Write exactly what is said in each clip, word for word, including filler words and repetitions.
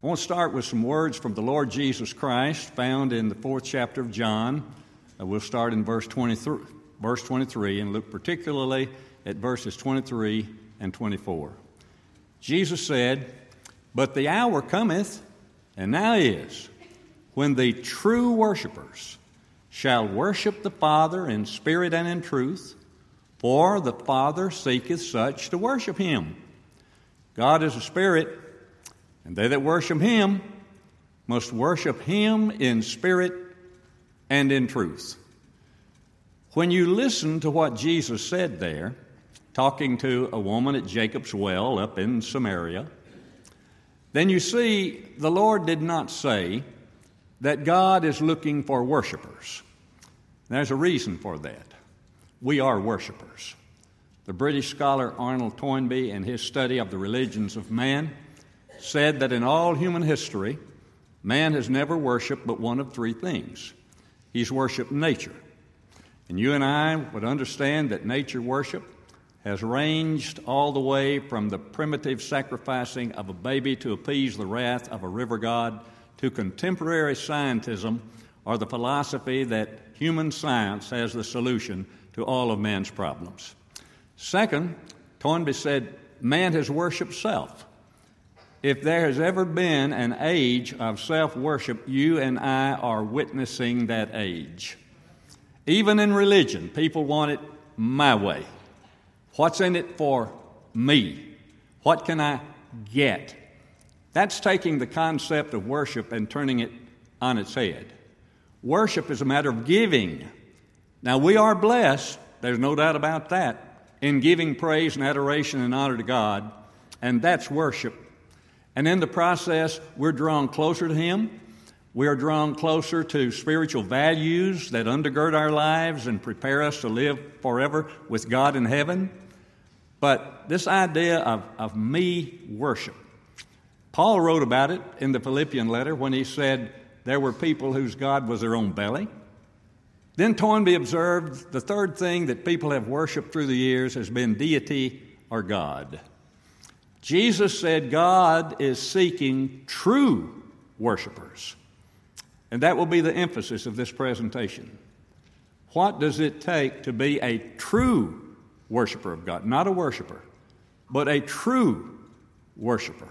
I want to start with some words from the Lord Jesus Christ found in the fourth chapter of John. Uh, we'll start in verse twenty-three, verse twenty-three and look particularly at verses twenty-three and twenty-four. Jesus said, "But the hour cometh, and now is, when the true worshipers shall worship the Father in spirit and in truth, for the Father seeketh such to worship him. God is a spirit, and they that worship him must worship him in spirit and in truth." When you listen to what Jesus said there, talking to a woman at Jacob's well up in Samaria, then you see the Lord did not say that God is looking for worshipers. There's a reason for that. We are worshipers. The British scholar Arnold Toynbee, in his study of the religions of man, said that in all human history, man has never worshiped but one of three things. He's worshiped nature. And you and I would understand that nature worship has ranged all the way from the primitive sacrificing of a baby to appease the wrath of a river god to contemporary scientism, or the philosophy that human science has the solution to all of man's problems. Second, Toynbee said, man has worshiped self. If there has ever been an age of self-worship, you and I are witnessing that age. Even in religion, people want it my way. What's in it for me? What can I get? That's taking the concept of worship and turning it on its head. Worship is a matter of giving. Now, we are blessed, there's no doubt about that, in giving praise and adoration and honor to God, and that's worship. And in the process, we're drawn closer to him. We are drawn closer to spiritual values that undergird our lives and prepare us to live forever with God in heaven. But this idea of, of me worship, Paul wrote about it in the Philippian letter when he said there were people whose God was their own belly. Then Toynbee observed the third thing that people have worshiped through the years has been deity or God. Jesus said God is seeking true worshipers. And that will be the emphasis of this presentation. What does it take to be a true worshiper of God? Not a worshiper, but a true worshiper.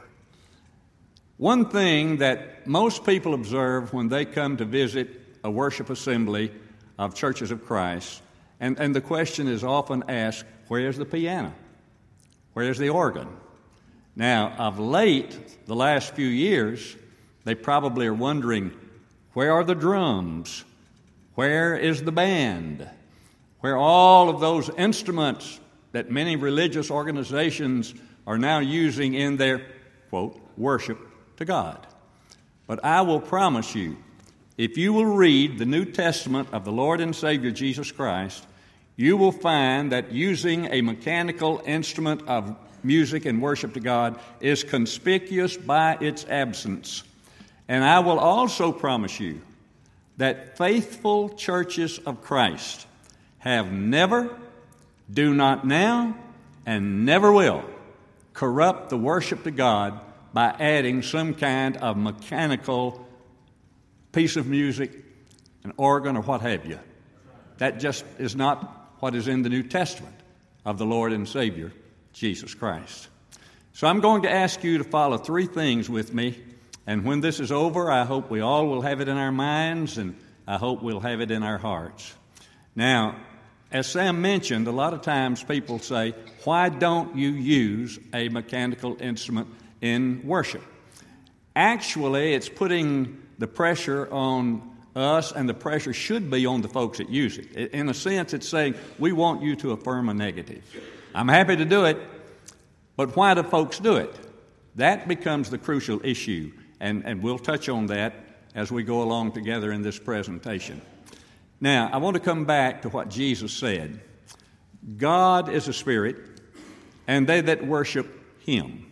One thing that most people observe when they come to visit a worship assembly of Churches of Christ, and, and the question is often asked, where's the piano? Where's the organ? Now, of late, the last few years, they probably are wondering, where are the drums? Where is the band? Where are all of those instruments that many religious organizations are now using in their, quote, worship to God? But I will promise you, if you will read the New Testament of the Lord and Savior Jesus Christ, you will find that using a mechanical instrument of music and worship to God is conspicuous by its absence. And I will also promise you that faithful churches of Christ have never, do not now, and never will corrupt the worship to God by adding some kind of mechanical piece of music, an organ, or what have you. That just is not what is in the New Testament of the Lord and Savior, Jesus Christ. So I'm going to ask you to follow three things with me, and when this is over, I hope we all will have it in our minds, and I hope we'll have it in our hearts. Now, as Sam mentioned, a lot of times people say, why don't you use a mechanical instrument in worship? Actually, it's putting the pressure on us, and the pressure should be on the folks that use it. In a sense, it's saying, we want you to affirm a negative. I'm happy to do it, but why do folks do it? That becomes the crucial issue, and, and we'll touch on that as we go along together in this presentation. Now, I want to come back to what Jesus said. God is a spirit, and they that worship him.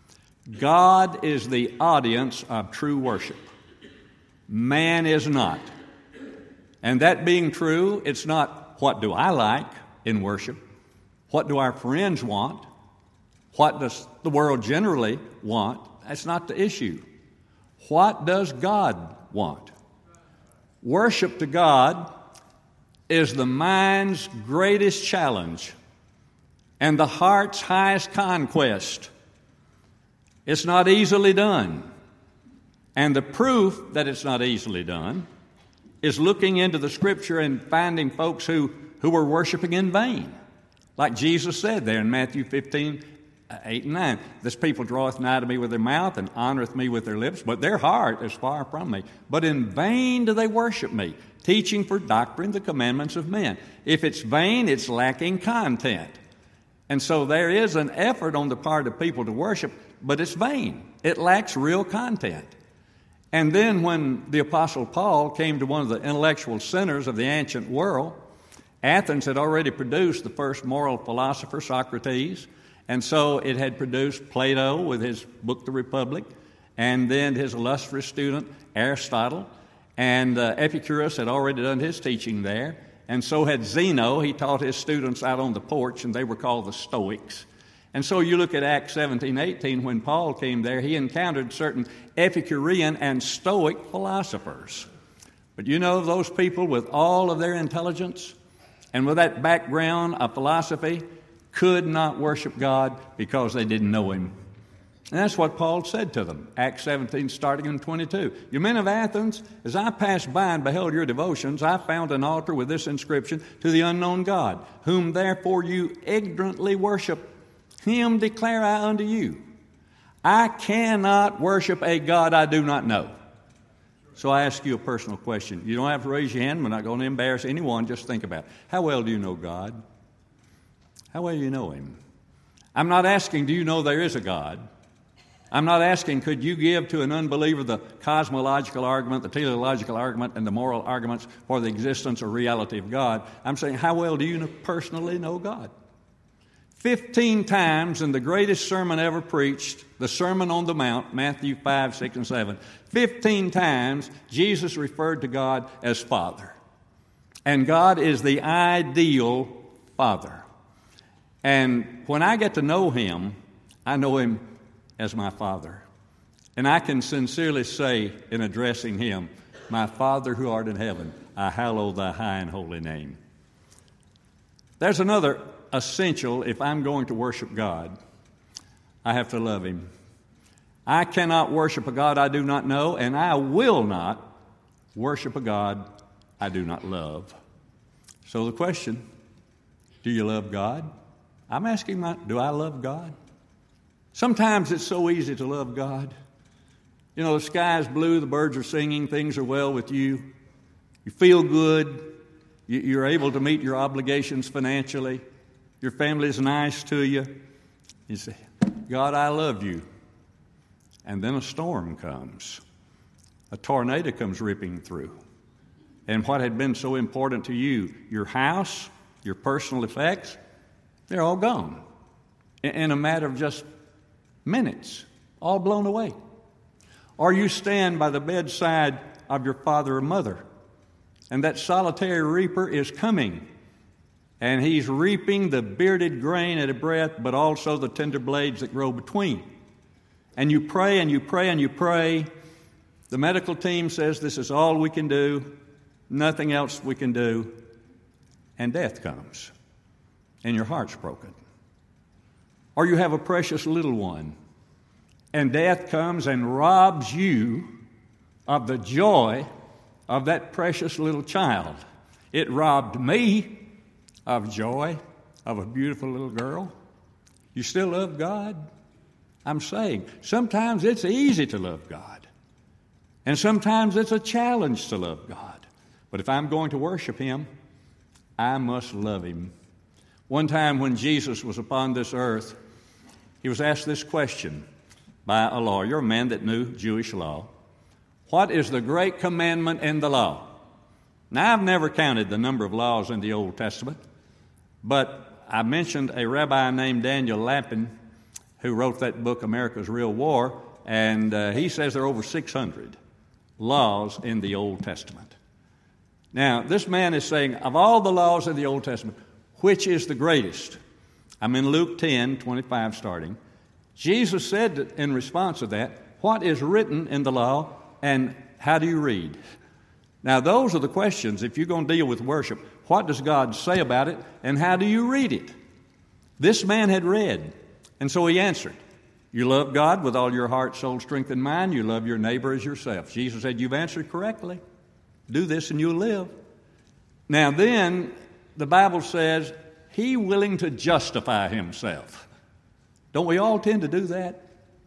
God is the audience of true worship. Man is not. And that being true, it's not what do I like in worship? What do our friends want? What does the world generally want? That's not the issue. What does God want? Worship to God is the mind's greatest challenge and the heart's highest conquest. It's not easily done. And the proof that it's not easily done is looking into the Scripture and finding folks who, who were worshiping in vain. Like Jesus said there in Matthew fifteen, eight and nine, "This people draweth nigh to me with their mouth and honoreth me with their lips, but their heart is far from me. But in vain do they worship me, teaching for doctrine the commandments of men." If it's vain, it's lacking content. And so there is an effort on the part of people to worship, but it's vain. It lacks real content. And then when the Apostle Paul came to one of the intellectual centers of the ancient world, Athens had already produced the first moral philosopher, Socrates, and so it had produced Plato with his book, The Republic, and then his illustrious student, Aristotle, and uh, Epicurus had already done his teaching there, and so had Zeno. He taught his students out on the porch, and they were called the Stoics. And so you look at Acts seventeen, eighteen, when Paul came there, he encountered certain Epicurean and Stoic philosophers. But you know, those people with all of their intelligence and with that background of philosophy could not worship God because they didn't know Him. And that's what Paul said to them, Acts seventeen, starting in twenty-two. "You men of Athens, as I passed by and beheld your devotions, I found an altar with this inscription, to the unknown God, whom therefore you ignorantly worship. Him declare I unto you. I cannot worship a God I do not know." So I ask you a personal question. You don't have to raise your hand. We're not going to embarrass anyone. Just think about it. How well do you know God? How well do you know Him? I'm not asking, do you know there is a God? I'm not asking, could you give to an unbeliever the cosmological argument, the teleological argument, and the moral arguments for the existence or reality of God? I'm saying, how well do you personally know God? Fifteen times in the greatest sermon ever preached, the Sermon on the Mount, Matthew five, six, and seven, fifteen times Jesus referred to God as Father. And God is the ideal Father. And when I get to know Him, I know Him as my Father. And I can sincerely say in addressing Him, "My Father who art in heaven, I hallow thy high and holy name." There's another essential. If I'm going to worship God, I have to love Him. I cannot worship a God I do not know, and I will not worship a God I do not love. So the question, do you love God? I'm asking, my, do I love God? Sometimes it's so easy to love God. You know, the sky is blue, the birds are singing, things are well with you. You feel good. You're able to meet your obligations financially. Your family is nice to you. You say, "God, I love you." And then a storm comes. A tornado comes ripping through. And what had been so important to you, your house, your personal effects, they're all gone in a matter of just minutes, all blown away. Or you stand by the bedside of your father or mother, and that solitary reaper is coming. And he's reaping the bearded grain at a breath, but also the tender blades that grow between. And you pray and you pray and you pray. The medical team says this is all we can do, nothing else we can do. And death comes, and your heart's broken. Or you have a precious little one, and death comes and robs you of the joy of that precious little child. It robbed me of joy of a beautiful little girl. You still love God? I'm saying sometimes it's easy to love God, and sometimes it's a challenge to love God. But if I'm going to worship Him, I must love Him. One time when Jesus was upon this earth, He was asked this question by a lawyer, a man that knew Jewish law. "What is the great commandment in the law?" Now, I've never counted the number of laws in the Old Testament, but I mentioned a rabbi named Daniel Lapin who wrote that book, America's Real War, and uh, he says there are over six hundred laws in the Old Testament. Now, this man is saying, of all the laws in the Old Testament, which is the greatest? I'm in Luke ten, twenty-five starting. Jesus said in response to that, what is written in the law, and how do you read? Now, those are the questions. If you're going to deal with worship, what does God say about it, and how do you read it? This man had read, and so he answered, you love God with all your heart, soul, strength, and mind. You love your neighbor as yourself. Jesus said, you've answered correctly. Do this and you'll live. Now then, the Bible says, he willing to justify himself. Don't we all tend to do that?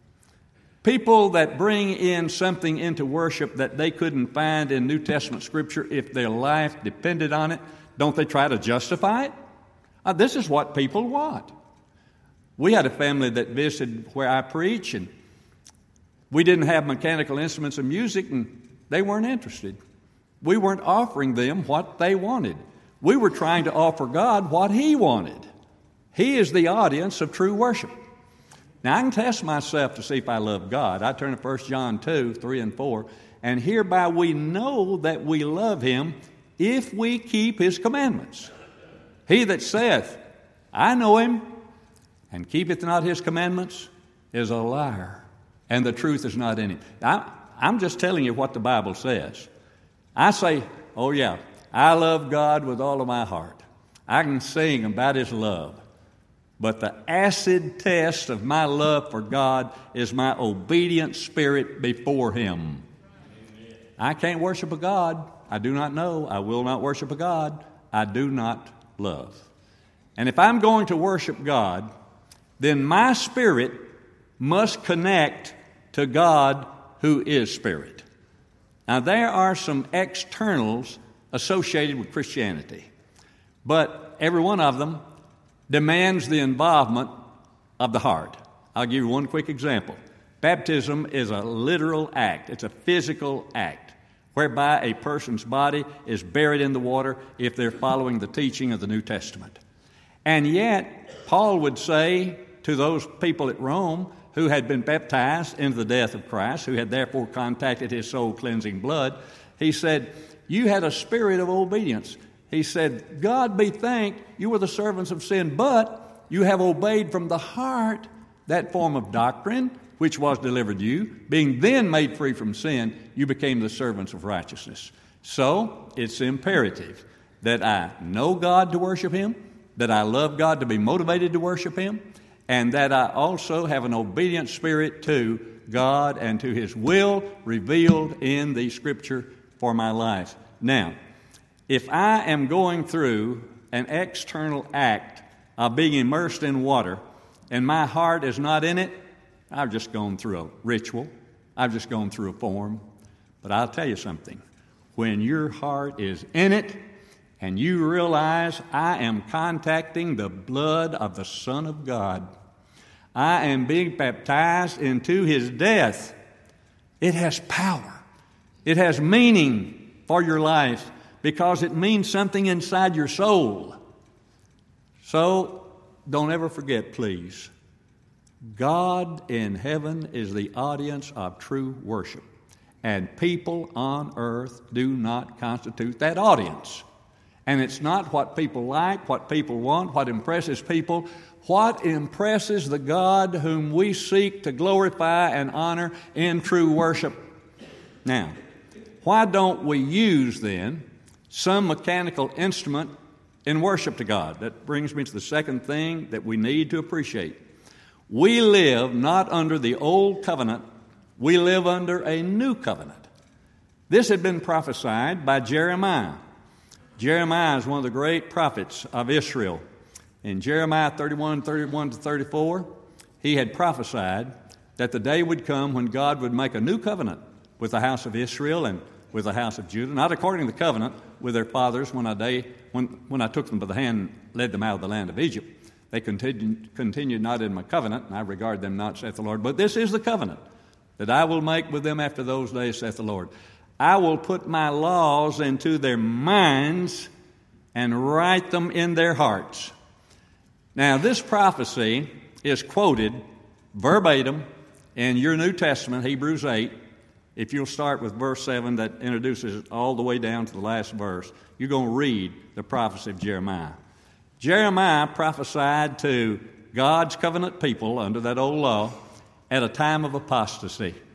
People that bring in something into worship that they couldn't find in New Testament Scripture if their life depended on it, don't they try to justify it? Uh, this is what people want. We had a family that visited where I preach, and we didn't have mechanical instruments and music, and they weren't interested. We weren't offering them what they wanted. We were trying to offer God what He wanted. He is the audience of true worship. Now, I can test myself to see if I love God. I turn to First John two, three and four, and hereby we know that we love Him if we keep His commandments. He that saith, I know Him, and keepeth not His commandments, is a liar, and the truth is not in him. I, I'm just telling you what the Bible says. I say, oh yeah, I love God with all of my heart. I can sing about His love. But the acid test of my love for God is my obedient spirit before Him. Amen. I can't worship a God I do not know. I will not worship a God I do not love. And if I'm going to worship God, then my spirit must connect to God who is spirit. Now, there are some externals associated with Christianity, but every one of them demands the involvement of the heart. I'll give you one quick example. Baptism is a literal act. It's a physical act whereby a person's body is buried in the water if they're following the teaching of the New Testament. And yet, Paul would say to those people at Rome who had been baptized into the death of Christ, who had therefore contacted His soul-cleansing blood, he said, you had a spirit of obedience. He said, God be thanked, you were the servants of sin, but you have obeyed from the heart that form of doctrine which was delivered to you. Being then made free from sin, you became the servants of righteousness. So, it's imperative that I know God to worship Him, that I love God to be motivated to worship Him, and that I also have an obedient spirit to God and to His will revealed in the Scripture for my life. Now, if I am going through an external act of being immersed in water and my heart is not in it, I've just gone through a ritual. I've just gone through a form. But I'll tell you something. When your heart is in it and you realize I am contacting the blood of the Son of God, I am being baptized into His death, it has power. It has meaning for your life because it means something inside your soul. So don't ever forget, please, God in heaven is the audience of true worship, and people on earth do not constitute that audience. And it's not what people like, what people want, what impresses people. What impresses the God whom we seek to glorify and honor in true worship? Now, why don't we use, then, some mechanical instrument in worship to God? That brings me to the second thing that we need to appreciate. We live not under the old covenant, we live under a new covenant. This had been prophesied by Jeremiah. Jeremiah is one of the great prophets of Israel. In Jeremiah thirty-one, thirty-one to thirty-four, he had prophesied that the day would come when God would make a new covenant with the house of Israel and with the house of Judah, not according to the covenant with their fathers when I, day, when, when I took them by the hand and led them out of the land of Egypt. They continued, continued not in my covenant, and I regard them not, saith the Lord. But this is the covenant that I will make with them after those days, saith the Lord. I will put my laws into their minds and write them in their hearts. Now, this prophecy is quoted verbatim in your New Testament, Hebrews eight. If you'll start with verse seven, that introduces it all the way down to the last verse, you're going to read the prophecy of Jeremiah. Jeremiah prophesied to God's covenant people under that old law at a time of apostasy.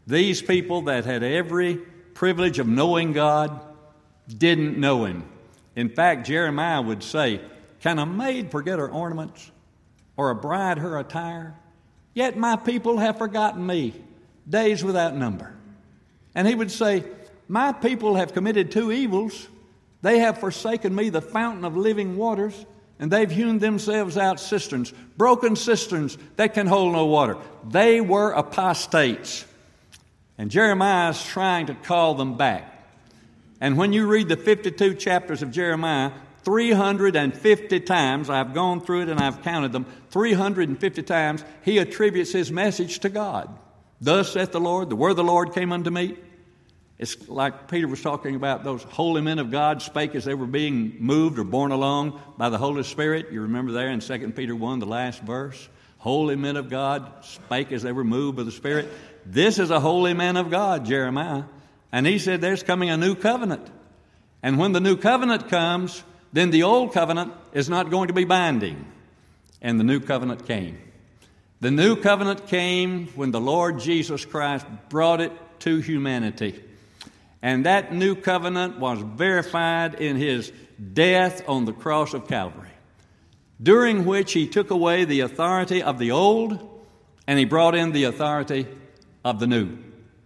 These people that had every privilege of knowing God didn't know Him. In fact, Jeremiah would say, "Can a maid forget her ornaments, or a bride her attire? Yet my people have forgotten me, days without number." And he would say, "My people have committed two evils. They have forsaken me, the fountain of living waters, and they've hewn themselves out cisterns, broken cisterns that can hold no water." They were apostates. And Jeremiah is trying to call them back. And when you read the fifty-two chapters of Jeremiah, three hundred fifty times, I've gone through it and I've counted them, three hundred fifty times he attributes his message to God. "Thus saith the Lord, the word of the Lord came unto me." It's like Peter was talking about, those holy men of God spake as they were being moved or borne along by the Holy Spirit. You remember there in Second Peter one, the last verse. Holy men of God spake as they were moved by the Spirit. This is a holy man of God, Jeremiah. And he said there's coming a new covenant. And when the new covenant comes, then the old covenant is not going to be binding. And the new covenant came. The new covenant came when the Lord Jesus Christ brought it to humanity. And that new covenant was verified in His death on the cross of Calvary, during which He took away the authority of the old and He brought in the authority of the new.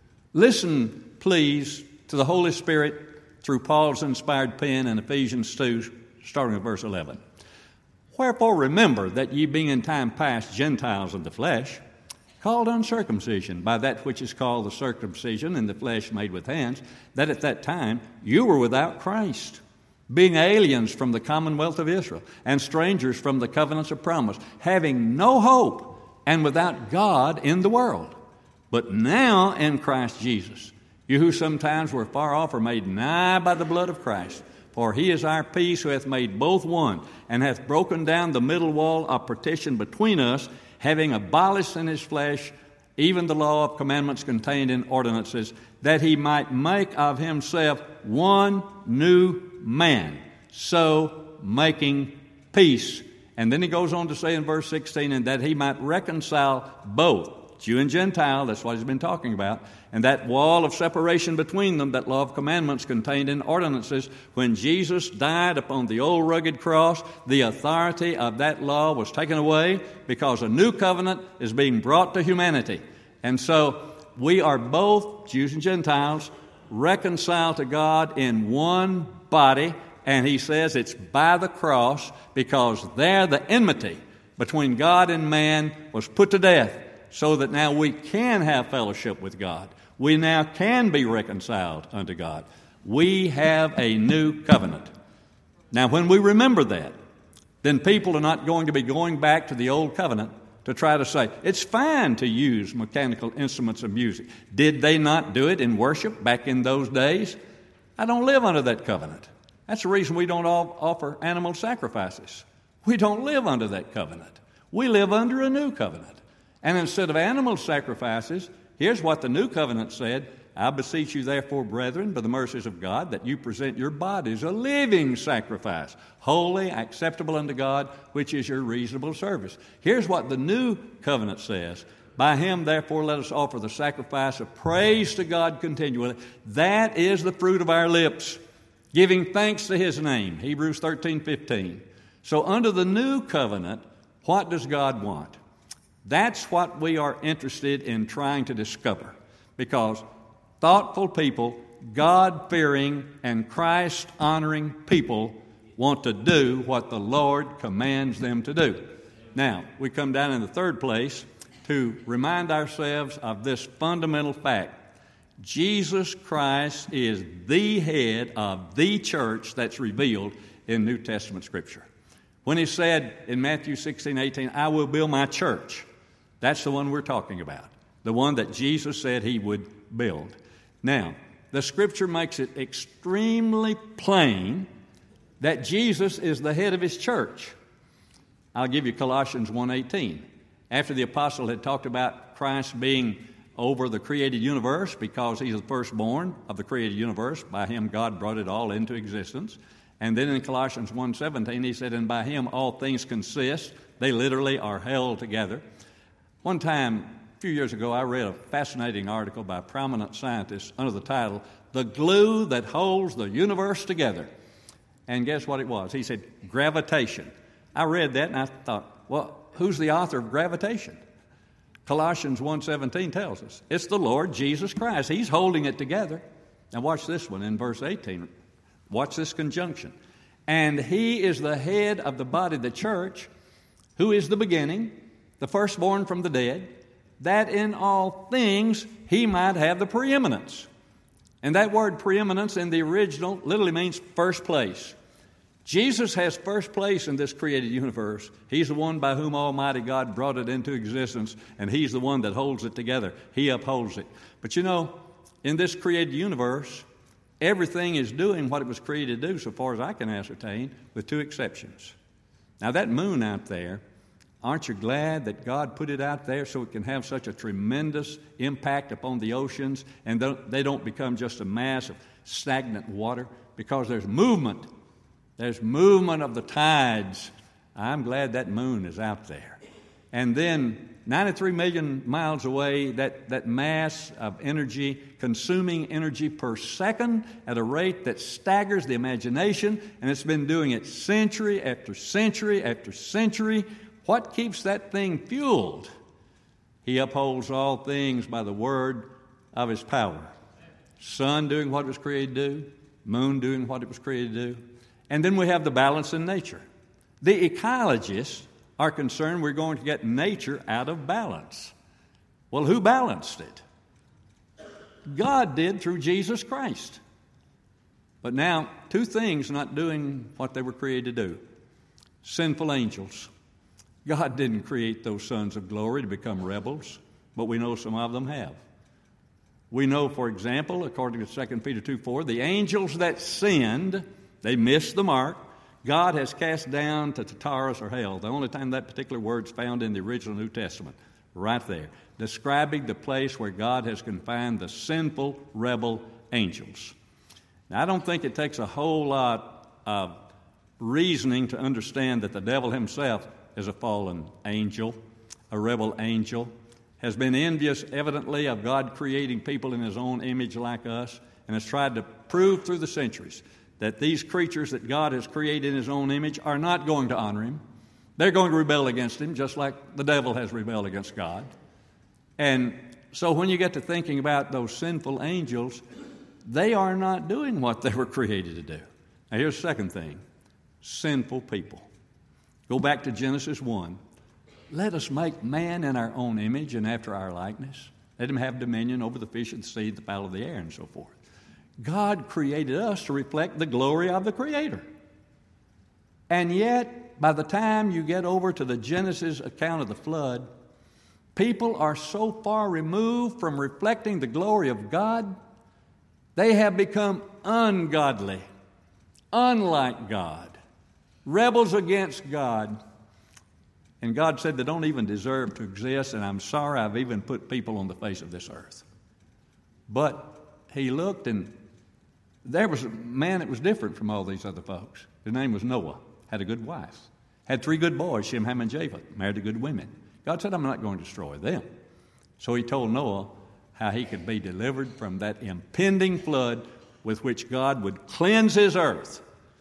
Listen, please, to the Holy Spirit through Paul's inspired pen in Ephesians two, starting at verse eleven. "Wherefore remember that ye being in time past Gentiles of the flesh, called uncircumcision by that which is called the circumcision in the flesh made with hands, that at that time you were without Christ, being aliens from the commonwealth of Israel, and strangers from the covenants of promise, having no hope, and without God in the world. But now in Christ Jesus, you who sometimes were far off are made nigh by the blood of Christ. For He is our peace, who hath made both one, and hath broken down the middle wall of partition between us, having abolished in His flesh even the law of commandments contained in ordinances, that He might make of Himself one new man, so making peace." And then he goes on to say in verse sixteen, "and that He might reconcile both Jew and Gentile," that's what he's been talking about, "and that wall of separation between them, that law of commandments contained in ordinances, when Jesus died upon the old rugged cross, the authority of that law was taken away, because a new covenant is being brought to humanity. And so we are both, Jews and Gentiles, reconciled to God in one body." And he says it's by the cross, because there the enmity between God and man was put to death, so that now we can have fellowship with God. We now can be reconciled unto God. We have a new covenant. Now, when we remember that, then people are not going to be going back to the old covenant to try to say, it's fine to use mechanical instruments of music. Did they not do it in worship back in those days? I don't live under that covenant. That's the reason we don't offer animal sacrifices. We don't live under that covenant. We live under a new covenant. And instead of animal sacrifices, here's what the new covenant said: "I beseech you therefore, brethren, by the mercies of God, that you present your bodies a living sacrifice, holy, acceptable unto God, which is your reasonable service." Here's what the new covenant says: "By Him, therefore, let us offer the sacrifice of praise to God continually. That is the fruit of our lips, giving thanks to His name." Hebrews thirteen fifteen. So under the new covenant, what does God want? That's what we are interested in trying to discover, because thoughtful people, God-fearing, and Christ-honoring people want to do what the Lord commands them to do. Now, we come down in the third place to remind ourselves of this fundamental fact. Jesus Christ is the head of the church that's revealed in New Testament Scripture. When He said in Matthew sixteen eighteen, "I will build my church," that's the one we're talking about, the one that Jesus said He would build. Now, the Scripture makes it extremely plain that Jesus is the head of His church. I'll give you Colossians one eighteen. After the apostle had talked about Christ being over the created universe, because He's the firstborn of the created universe, by Him God brought it all into existence. And then in Colossians one seventeen, he said, "And by Him all things consist." They literally are held together. One time, A few years ago, I read a fascinating article by a prominent scientist under the title, "The Glue That Holds the Universe Together." And guess what it was? He said, gravitation. I read that and I thought, well, who's the author of gravitation? Colossians one seventeen tells us it's the Lord Jesus Christ. He's holding it together. Now watch this one in verse eighteen. Watch this conjunction. And he is the head of the body, the church, who is the beginning, the firstborn from the dead, that in all things he might have the preeminence. And that word preeminence in the original literally means first place. Jesus has first place in this created universe. He's the one by whom Almighty God brought it into existence, and He's the one that holds it together. He upholds it. But you know, in this created universe, everything is doing what it was created to do, so far as I can ascertain, with two exceptions. Now, that moon out there, aren't you glad that God put it out there so it can have such a tremendous impact upon the oceans and they don't become just a mass of stagnant water? Because there's movement. There's movement of the tides. I'm glad that moon is out there. And then ninety-three million miles away, that, that mass of energy, consuming energy per second at a rate that staggers the imagination, and it's been doing it century after century after century. What keeps that thing fueled? He upholds all things by the word of His power. Sun doing what it was created to do, moon doing what it was created to do. And then we have the balance in nature. The ecologists are concerned we're going to get nature out of balance. Well, who balanced it? God did through Jesus Christ. But now, two things not doing what they were created to do. Sinful angels. God didn't create those sons of glory to become rebels, but we know some of them have. We know, for example, according to Second Peter two four, the angels that sinned, they missed the mark, God has cast down to Tartarus or hell. The only time that particular word's found in the original New Testament, right there, describing the place where God has confined the sinful, rebel angels. Now, I don't think it takes a whole lot of reasoning to understand that the devil himself is a fallen angel, a rebel angel, has been envious, evidently, of God creating people in His own image like us, and has tried to prove through the centuries that these creatures that God has created in His own image are not going to honor Him. They're going to rebel against Him, just like the devil has rebelled against God. And so when you get to thinking about those sinful angels, they are not doing what they were created to do. Now, here's the second thing. Sinful people. Go back to Genesis one. Let us make man in our own image and after our likeness. Let him have dominion over the fish of the sea, the fowl of the air, and so forth. God created us to reflect the glory of the Creator. And yet, by the time you get over to the Genesis account of the flood, people are so far removed from reflecting the glory of God, they have become ungodly, unlike God, rebels against God. And God said they don't even deserve to exist, and I'm sorry I've even put people on the face of this earth. But He looked, and there was a man that was different from all these other folks. His name was Noah, had a good wife, had three good boys, Shem, Ham, and Japheth, married to good women. God said, I'm not going to destroy them. So He told Noah how he could be delivered from that impending flood with which God would cleanse His earth.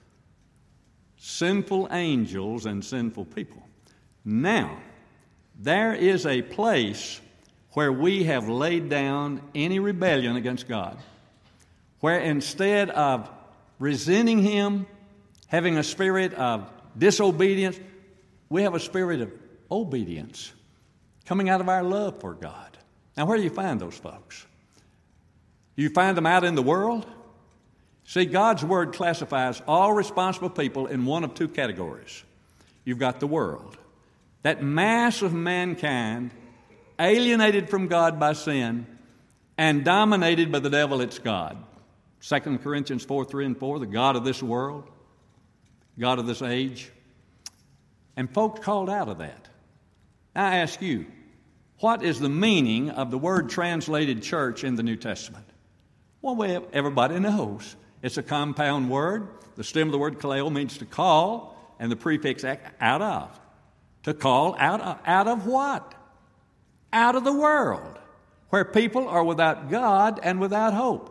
Sinful angels and sinful people. Now, there is a place where we have laid down any rebellion against God, where instead of resenting Him, having a spirit of disobedience, we have a spirit of obedience coming out of our love for God. Now, where do you find those folks? You find them out in the world? See, God's Word classifies all responsible people in one of two categories. You've got the world, that mass of mankind alienated from God by sin and dominated by the devil, its God. Second Corinthians four, three and four, the God of this world, God of this age. And folks called out of that. Now I ask you, what is the meaning of the word translated church in the New Testament? Well, everybody knows. It's a compound word. The stem of the word kaleo means to call, and the prefix out of. To call out of, out of what? out of the world, where people are without God and without hope.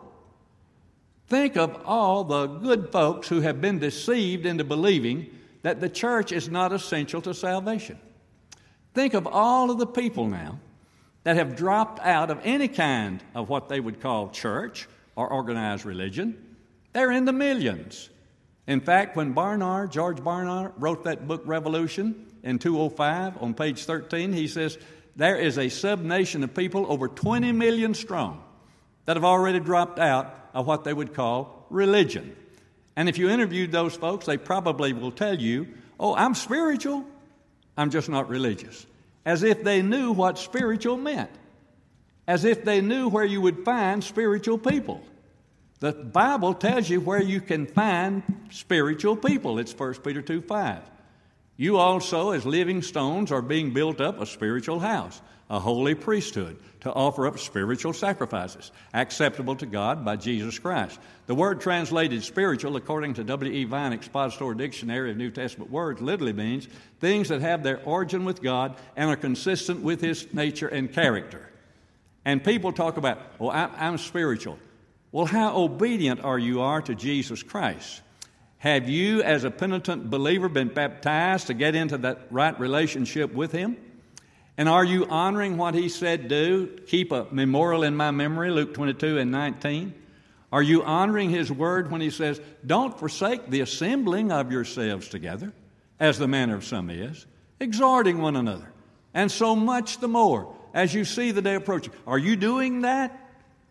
Think of all the good folks who have been deceived into believing that the church is not essential to salvation. Think of all of the people now that have dropped out of any kind of what they would call church or organized religion. They're in the millions. In fact, when Barnard, George Barnard, wrote that book, Revolution, in two oh five, on page thirteen, he says, there is a sub-nation of people over twenty million strong that have already dropped out of what they would call religion. And if you interviewed those folks, they probably will tell you, oh, I'm spiritual, I'm just not religious. As if they knew what spiritual meant. As if they knew where you would find spiritual people. The Bible tells you where you can find spiritual people. It's First Peter two five. You also, as living stones, are being built up a spiritual house, a holy priesthood, to offer up spiritual sacrifices, acceptable to God by Jesus Christ. The word translated spiritual, according to W E Vine Expository Dictionary of New Testament Words, literally means things that have their origin with God and are consistent with His nature and character. And people talk about, well, I'm spiritual. Well, how obedient are you are to Jesus Christ? Have you, as a penitent believer, been baptized to get into that right relationship with Him? And are you honoring what He said do? Keep a memorial in my memory, Luke twenty-two and nineteen. Are you honoring His word when He says, don't forsake the assembling of yourselves together, as the manner of some is, exhorting one another, and so much the more as you see the day approaching? Are you doing that?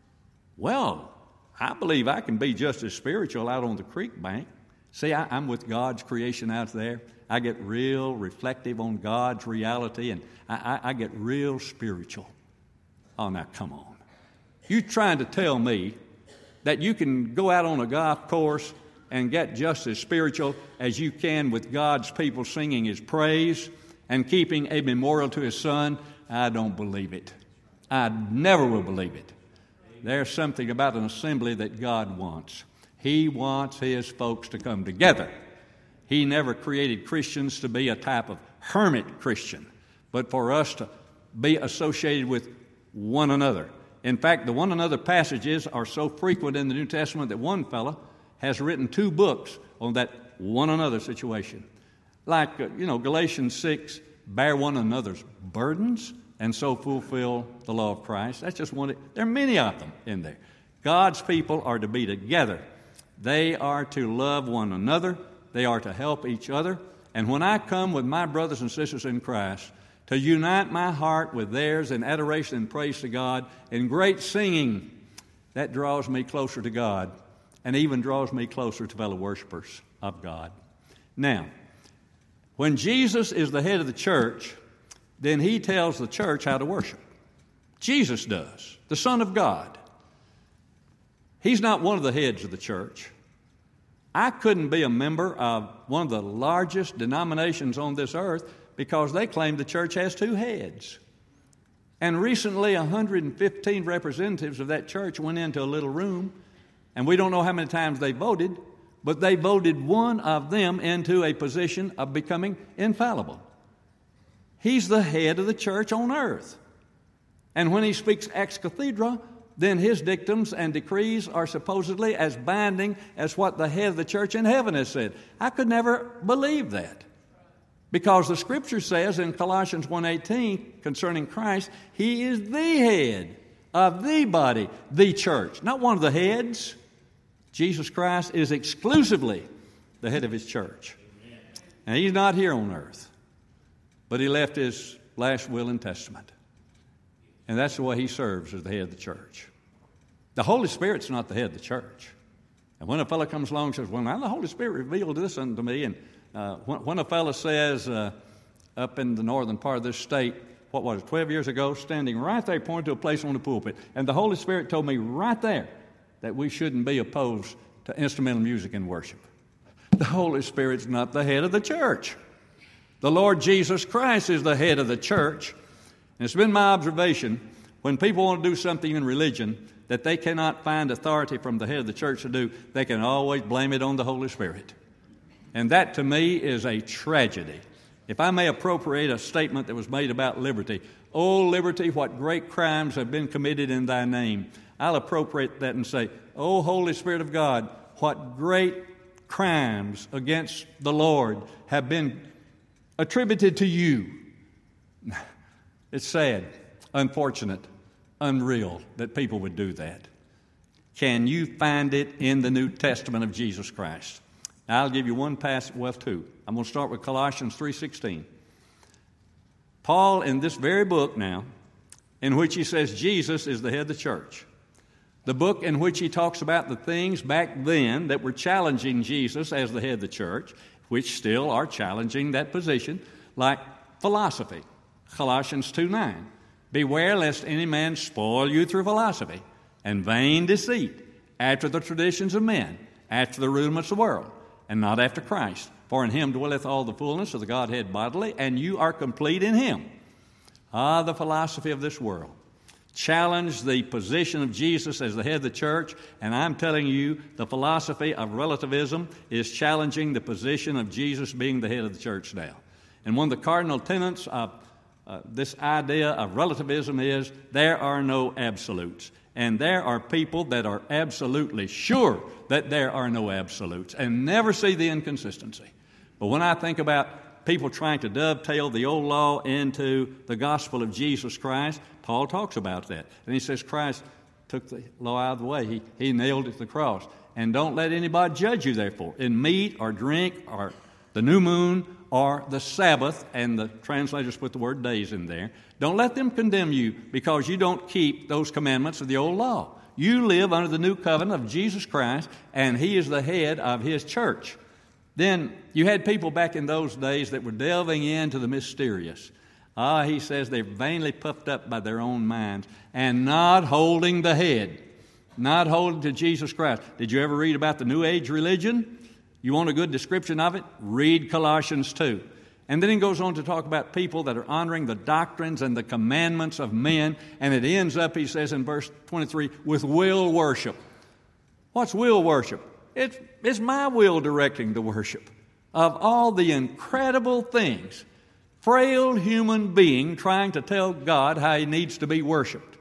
Well, I believe I can be just as spiritual out on the creek bank. See, I, I'm with God's creation out there. I get real reflective on God's reality, and I, I, I get real spiritual. Oh, now, come on. You trying to tell me that you can go out on a golf course and get just as spiritual as you can with God's people singing His praise and keeping a memorial to His Son? I don't believe it. I never will believe it. There's something about an assembly that God wants. He wants His folks to come together. He never created Christians to be a type of hermit Christian, but for us to be associated with one another. In fact, the one another passages are so frequent in the New Testament that one fellow has written two books on that one another situation. Like, uh, you know, Galatians six, bear one another's burdens and so fulfill the law of Christ. That's just one. There are many of them in there. God's people are to be together. They are to love one another. They are to help each other. And when I come with my brothers and sisters in Christ to unite my heart with theirs in adoration and praise to God, in great singing, that draws me closer to God and even draws me closer to fellow worshipers of God. Now, when Jesus is the head of the church, then He tells the church how to worship. Jesus does, the Son of God. He's not one of the heads of the church. I couldn't be a member of one of the largest denominations on this earth because they claim the church has two heads. And recently, one hundred fifteen representatives of that church went into a little room, and we don't know how many times they voted, but they voted one of them into a position of becoming infallible. He's the head of the church on earth. And when He speaks ex cathedra, then His dictums and decrees are supposedly as binding as what the head of the church in heaven has said. I could never believe that. Because the Scripture says in Colossians one eighteen concerning Christ, He is the head of the body, the church. Not one of the heads. Jesus Christ is exclusively the head of His church. And He's not here on earth. But He left His last will and testament. And that's the way He serves as the head of the church. The Holy Spirit's not the head of the church. And when a fellow comes along and says, well, now the Holy Spirit revealed this unto me, and uh, when, when a fellow says uh, up in the northern part of this state, what was it, twelve years ago, standing right there pointing to a place on the pulpit, and the Holy Spirit told me right there that we shouldn't be opposed to instrumental music in worship. The Holy Spirit's not the head of the church. The Lord Jesus Christ is the head of the church. And it's been my observation, when people want to do something in religion that they cannot find authority from the head of the church to do, they can always blame it on the Holy Spirit. And that, to me, is a tragedy. If I may appropriate a statement that was made about liberty, O liberty, what great crimes have been committed in thy name. I'll appropriate that and say, O Holy Spirit of God, what great crimes against the Lord have been attributed to you. It's sad, unfortunate, unreal that people would do that. Can you find it in the New Testament of Jesus Christ? Now, I'll give you one passage, well, two. I'm going to start with Colossians three sixteen. Paul, in this very book now, in which he says Jesus is the head of the church, the book in which he talks about the things back then that were challenging Jesus as the head of the church, which still are challenging that position, like philosophy. Colossians two nine. Beware lest any man spoil you through philosophy and vain deceit, after the traditions of men, after the rudiments of the world, and not after Christ. For in him dwelleth all the fullness of the Godhead bodily, and you are complete in him. Ah, the philosophy of this world challenge the position of Jesus as the head of the church, and I'm telling you, the philosophy of relativism is challenging the position of Jesus being the head of the church now. And one of the cardinal tenets of uh, this idea of relativism is there are no absolutes. And there are people that are absolutely sure that there are no absolutes and never see the inconsistency. But when I think about people trying to dovetail the old law into the gospel of Jesus Christ, Paul talks about that. And he says Christ took the law out of the way. He, he nailed it to the cross. And don't let anybody judge you, therefore, in meat or drink or the new moon or the Sabbath, and the translators put the word days in there. Don't let them condemn you because you don't keep those commandments of the old law. You live under the new covenant of Jesus Christ, and he is the head of his church. Then you had people back in those days that were delving into the mysterious. Ah, he says they're vainly puffed up by their own minds and not holding the head, not holding to Jesus Christ. Did you ever read about the New Age religion? You want a good description of it? Read Colossians two. And then he goes on to talk about people that are honoring the doctrines and the commandments of men. And it ends up, he says in verse twenty-three, with will worship. What's will worship? It's, it's my will directing the worship of all the incredible things. Frail human being trying to tell God how he needs to be worshiped.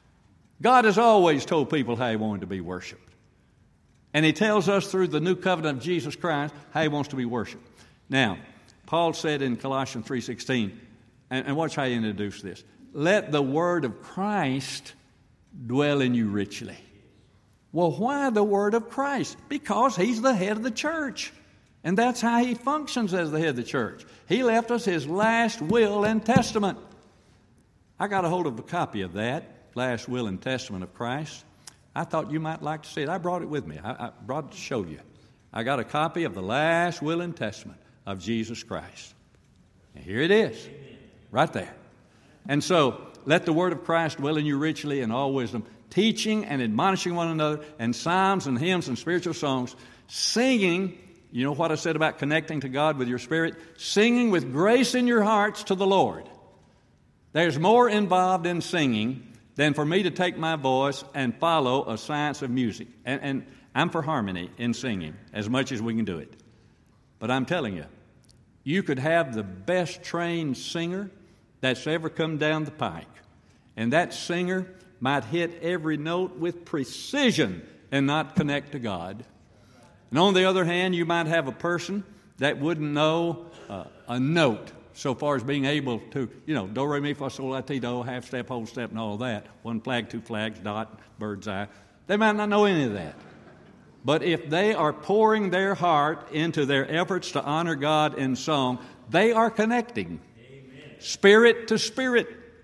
God has always told people how he wanted to be worshiped. And he tells us through the new covenant of Jesus Christ how he wants to be worshiped. Now, Paul said in Colossians three sixteen, and, and watch how he introduced this, let the word of Christ dwell in you richly. Well, why the word of Christ? Because he's the head of the church. And that's how he functions as the head of the church. He left us his last will and testament. I got a hold of a copy of that, last will and testament of Christ. I thought you might like to see it. I brought it with me. I, I brought it to show you. I got a copy of the last will and testament of Jesus Christ. And here it is, right there. And so, let the word of Christ dwell in you richly in all wisdom, teaching and admonishing one another, and psalms and hymns and spiritual songs, singing, you know what I said about connecting to God with your spirit? Singing with grace in your hearts to the Lord. There's more involved in singing than for me to take my voice and follow a science of music. And, and I'm for harmony in singing as much as we can do it. But I'm telling you, you could have the best trained singer that's ever come down the pike. And that singer might hit every note with precision and not connect to God. And on the other hand, you might have a person that wouldn't know uh, a note so far as being able to, you know, do, re, mi, fa, sol, la, ti, do, half step, whole step, and all that. One flag, two flags, dot, bird's eye. They might not know any of that. But if they are pouring their heart into their efforts to honor God in song, they are connecting. Amen. Spirit to spirit.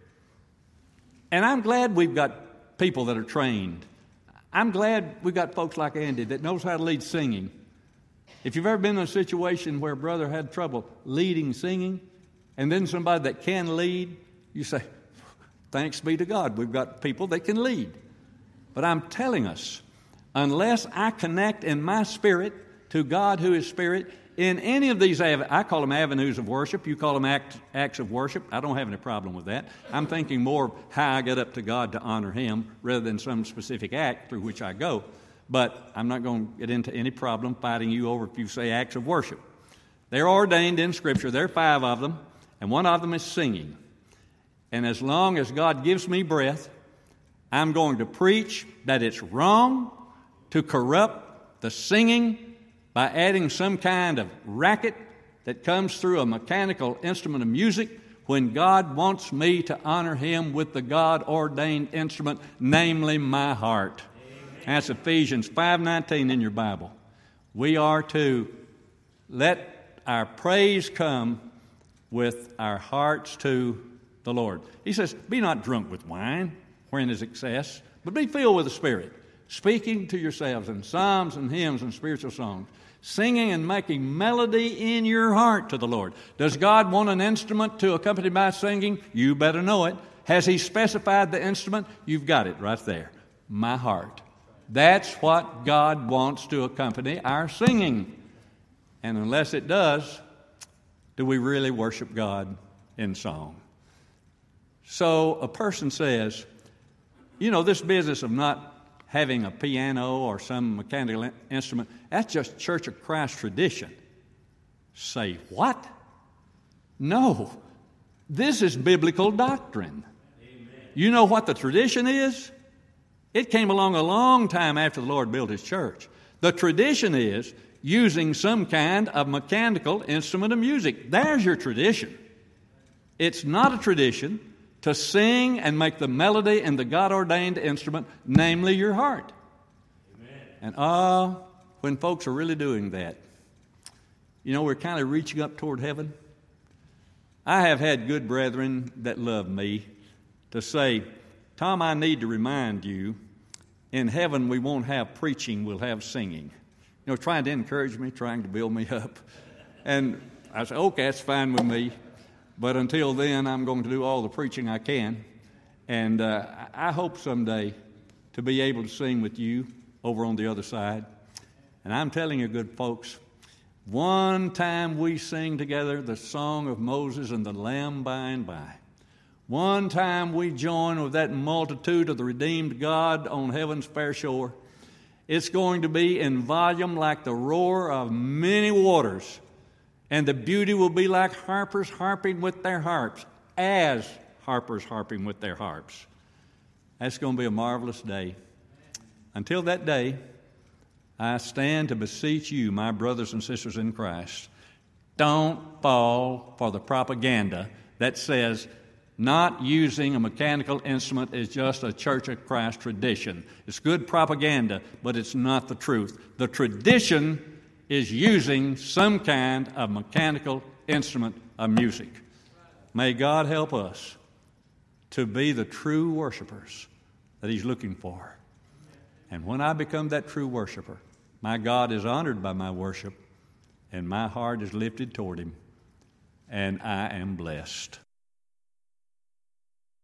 And I'm glad we've got people that are trained. I'm glad we've got folks like Andy that knows how to lead singing. If you've ever been in a situation where a brother had trouble leading singing, and then somebody that can lead, you say, thanks be to God, we've got people that can lead. But I'm telling us, unless I connect in my spirit to God who is spirit, in any of these, I call them avenues of worship, you call them act, acts of worship, I don't have any problem with that. I'm thinking more of how I get up to God to honor Him rather than some specific act through which I go. But I'm not going to get into any problem fighting you over if you say acts of worship. They're ordained in Scripture. There are five of them, and one of them is singing. and as long as God gives me breath, I'm going to preach that it's wrong to corrupt the singing by adding some kind of racket that comes through a mechanical instrument of music when God wants me to honor Him with the God-ordained instrument, namely my heart. Amen. That's Ephesians five nineteen in your Bible. We are to let our praise come with our hearts to the Lord. He says, be not drunk with wine, wherein is excess, but be filled with the Spirit, speaking to yourselves in psalms and hymns and spiritual songs, singing and making melody in your heart to the Lord. Does God want an instrument to accompany my singing? You better know it. Has He specified the instrument? You've got it right there. My heart. That's what God wants to accompany our singing. And unless it does, do we really worship God in song? So a person says, you know, this business of not having a piano or some mechanical instrument, that's just Church of Christ tradition. Say what? No. This is biblical doctrine. Amen. You know what the tradition is? It came along a long time after the Lord built His church. The tradition is using some kind of mechanical instrument of music. There's your tradition. It's not a tradition to sing and make the melody in the God-ordained instrument, namely your heart. Amen. And ah, uh, when folks are really doing that, you know, we're kind of reaching up toward heaven. I have had good brethren that love me to say, Tom, I need to remind you, in heaven we won't have preaching, we'll have singing. You know, trying to encourage me, trying to build me up. And I said, okay, that's fine with me. But until then, I'm going to do all the preaching I can. And uh, I hope someday to be able to sing with you over on the other side. And I'm telling you, good folks, one time we sing together the song of Moses and the Lamb by and by. One time we join with that multitude of the redeemed God on heaven's fair shore. It's going to be in volume like the roar of many waters. And the beauty will be like harpers harping with their harps, as harpers harping with their harps. That's going to be a marvelous day. Until that day, I stand to beseech you, my brothers and sisters in Christ, don't fall for the propaganda that says not using a mechanical instrument is just a Church of Christ tradition. It's good propaganda, but it's not the truth. The tradition is using some kind of mechanical instrument of music. May God help us to be the true worshipers that He's looking for. And when I become that true worshiper, my God is honored by my worship, and my heart is lifted toward Him, and I am blessed.